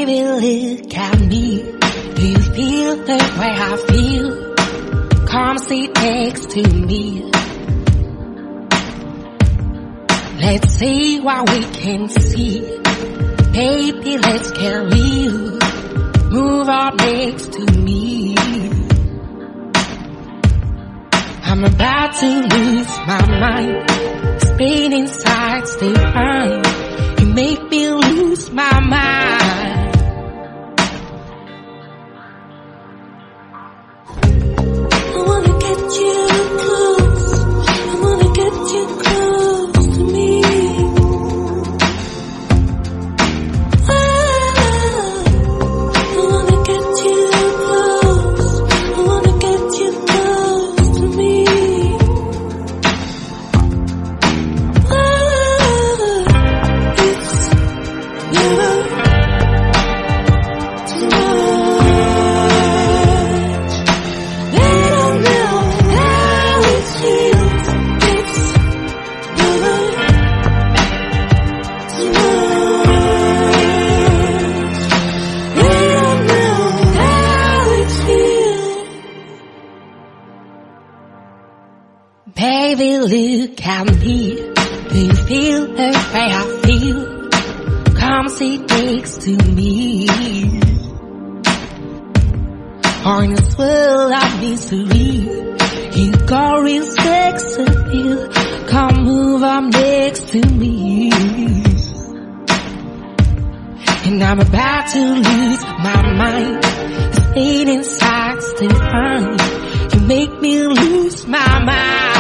Baby, look at me. Do you feel the way I feel? Come sit next to me. Let's see what we can see. Baby, let's get real. Move up next to me. I'm about to lose my mind. Spinning sides behind. You make me lose my mind. I wanna get you close. I wanna get you close to me. I wanna get you close. I wanna get you close to me. It's never too much. They don't know how it feels. It's never too much. They don't know how it feels. Baby, look at me. Do you feel the way I feel? Come sit next to me. On this world of mystery, you got real sex appeal. Come move up next to me. And I'm about to lose my mind. Spinning sides to find. You make me lose my mind.